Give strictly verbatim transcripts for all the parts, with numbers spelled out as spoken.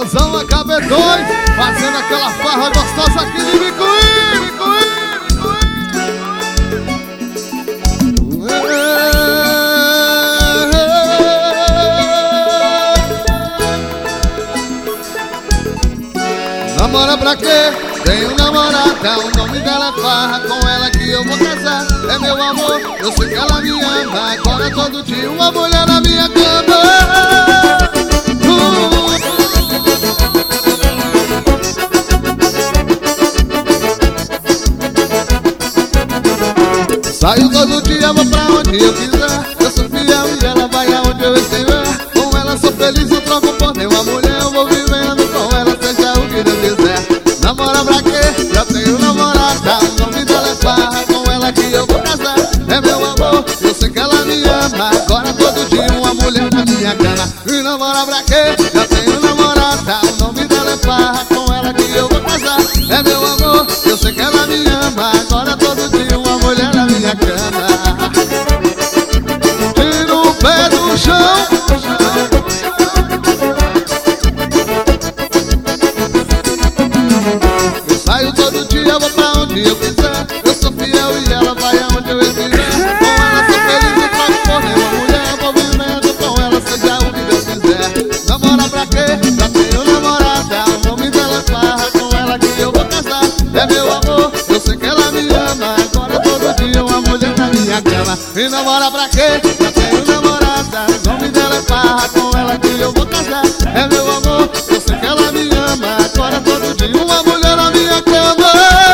Alôzão a K B dois, fazendo aquela farra gostosa aqui de Bicuí, Bicuí, Bicuí. Namora pra quê? Tenho namorada, o nome dela é Farra, com ela que eu vou casar. É meu amor, eu sei que ela me ama. Agora todo dia uma mulher na minha cama. uh. Saio todo dia, vou pra onde eu quiser. Eu sou fiel e ela vai aonde eu estiver. Com ela sou feliz, eu troco por nenhuma mulher. Eu vou vivendo com ela, seja o que Deus quiser. Namora pra quê? Já tenho namorada, o nome dela é Farra, com ela que eu vou casar. É meu amor, eu sei que ela me ama. Agora todo dia uma mulher na minha cama. E namora pra quê? Já tenho namorada, o nome dela é Farra, com ela que eu vou casar. É meu amor, eu sei que ela me ama. Agora todo dia uma mulher na minha cama. Tira o pé do chão. Saio todo dia, vou pra onde eu quiser. Eu sou fiel e ela vai aonde eu estiver. Com ela sou feliz, eu trago por nenhuma mulher. Vou vivendo com ela, seja o que Deus quiser. Namora pra quê? Já tenho namorada, o nome dela é Farra, com ela que eu vou casar. É meu amor, eu sei que ela me ama. Agora todo dia uma mulher na minha cama. E namora pra quê? Já tenho namorada, o nome dela é Farra, com ela que eu vou casar. É meu amor, eu sei que ela me ama. Agora todo dia uma mulher na minha cama.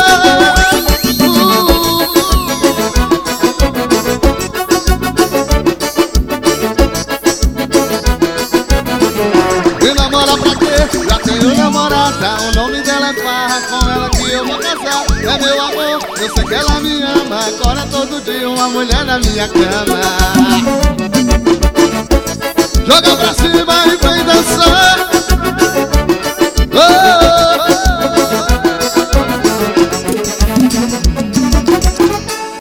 E namora pra quê? Já tenho namorada, o nome dela é Farra, com ela que eu vou casar. É meu amor, eu sei que ela me ama. Agora todo dia uma mulher na minha cama. Joga pra cima e vem dançar.